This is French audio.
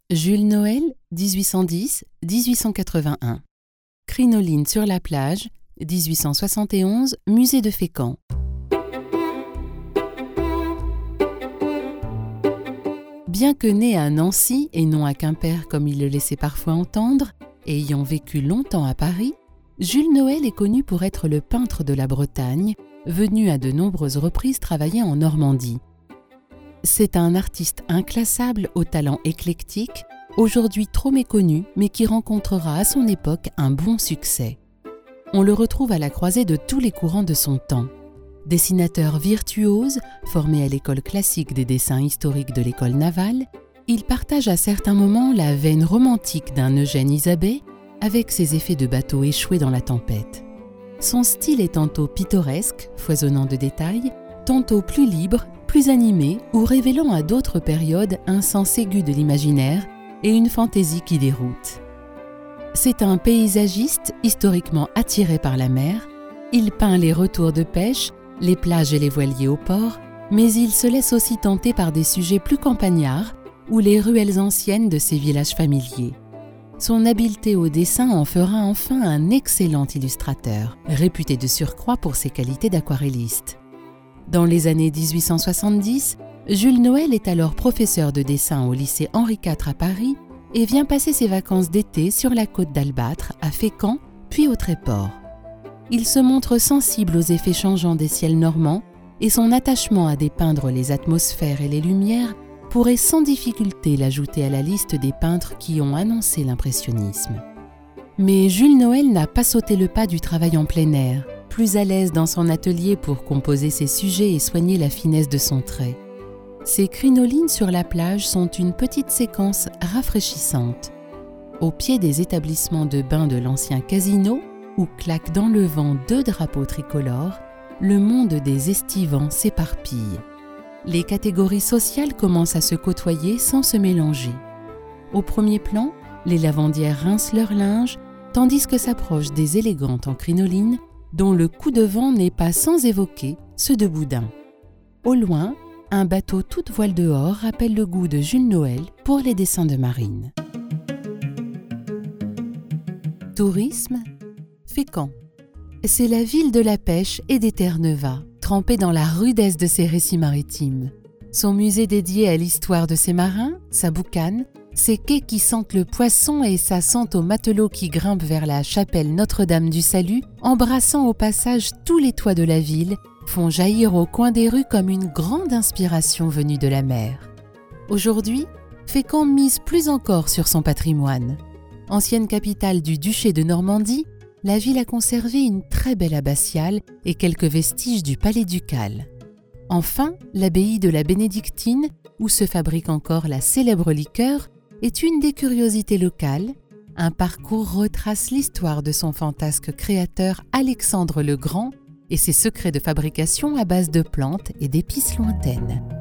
Jules Noël, 1810-1881. Crinoline sur la plage, 1871, musée de Fécamp. Bien que né à Nancy et non à Quimper comme il le laissait parfois entendre, et ayant vécu longtemps à Paris, Jules Noël est connu pour être le peintre de la Bretagne, venu à de nombreuses reprises travailler en Normandie. C'est un artiste inclassable au talent éclectique, aujourd'hui trop méconnu, mais qui rencontrera à son époque un bon succès. On le retrouve à la croisée de tous les courants de son temps. Dessinateur virtuose, formé à l'école classique des dessins historiques de l'école navale, il partage à certains moments la veine romantique d'un Eugène Isabey avec ses effets de bateau échoué dans la tempête. Son style est tantôt pittoresque, foisonnant de détails, tantôt plus libre, plus animé ou révélant à d'autres périodes un sens aigu de l'imaginaire et une fantaisie qui déroute. C'est un paysagiste historiquement attiré par la mer. Il peint les retours de pêche, les plages et les voiliers au port, mais il se laisse aussi tenter par des sujets plus campagnards ou les ruelles anciennes de ses villages familiers. Son habileté au dessin en fera enfin un excellent illustrateur, réputé de surcroît pour ses qualités d'aquarelliste. Dans les années 1870, Jules Noël est alors professeur de dessin au lycée Henri IV à Paris et vient passer ses vacances d'été sur la côte d'Albâtre, à Fécamp, puis au Tréport. Il se montre sensible aux effets changeants des ciels normands et son attachement à dépeindre les atmosphères et les lumières pourrait sans difficulté l'ajouter à la liste des peintres qui ont annoncé l'impressionnisme. Mais Jules Noël n'a pas sauté le pas du travail en plein air, plus à l'aise dans son atelier pour composer ses sujets et soigner la finesse de son trait. Ses crinolines sur la plage sont une petite séquence rafraîchissante. Au pied des établissements de bains de l'ancien casino, où claquent dans le vent 2 drapeaux tricolores, le monde des estivants s'éparpille. Les catégories sociales commencent à se côtoyer sans se mélanger. Au premier plan, les lavandières rincent leur linge, tandis que s'approchent des élégantes en crinoline, dont le coup de vent n'est pas sans évoquer ceux de Boudin. Au loin, un bateau toute voile dehors rappelle le goût de Jules Noël pour les dessins de marine. Tourisme, Fécamp. C'est la ville de la pêche et des terres Neuvas, trempée dans la rudesse de ses récits maritimes. Son musée dédié à l'histoire de ses marins, sa boucane, ses quais qui sentent le poisson et sa sente aux matelots qui grimpent vers la chapelle Notre-Dame du Salut, embrassant au passage tous les toits de la ville, font jaillir au coin des rues comme une grande inspiration venue de la mer. Aujourd'hui, Fécamp mise plus encore sur son patrimoine. Ancienne capitale du duché de Normandie, la ville a conservé une très belle abbatiale et quelques vestiges du palais ducal. Enfin, l'abbaye de la Bénédictine, où se fabrique encore la célèbre liqueur, est une des curiosités locales. Un parcours retrace l'histoire de son fantasque créateur Alexandre le Grand et ses secrets de fabrication à base de plantes et d'épices lointaines.